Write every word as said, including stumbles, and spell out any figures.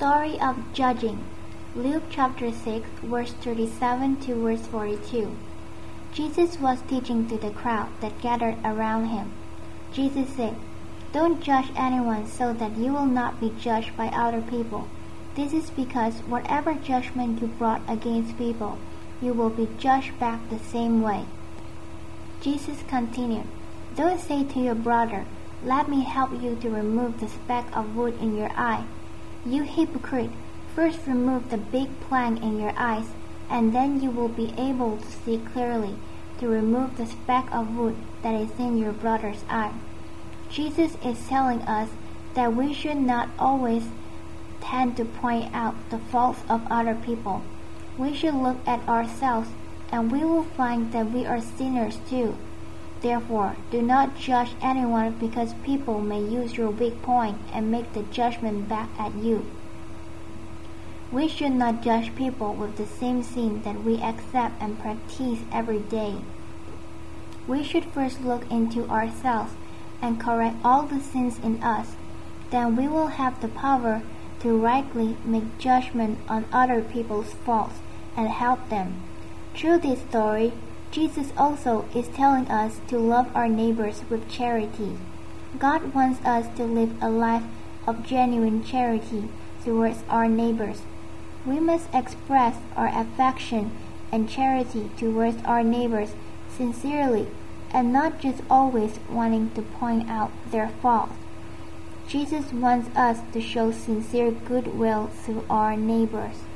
story of judging. Luke chapter six, verse thirty-seven to verse forty-two. Jesus was teaching to the crowd that gathered around him. Jesus said, "Don't judge anyone so that you will not be judged by other people. This is because whatever judgment you brought against people, you will be judged back the same way." Jesus continued, "Don't say to your brother, 'Let me help you to remove the speck of wood in your eye.' You hypocrite, first remove the big plank in your eyes, and then you will be able to see clearly to remove the speck of wood that is in your brother's eye." Jesus is telling us that we should not always tend to point out the faults of other people. We should look at ourselves, and we will find that we are sinners too. Therefore, do not judge anyone, because people may use your weak point and make the judgment back at you. We should not judge people with the same sin that we accept and practice every day. We should first look into ourselves and correct all the sins in us. Then we will have the power to rightly make judgment on other people's faults and help them. Through this story, Jesus also is telling us to love our neighbors with charity. God wants us to live a life of genuine charity towards our neighbors. We must express our affection and charity towards our neighbors sincerely, and not just always wanting to point out their faults. Jesus wants us to show sincere goodwill to our neighbors.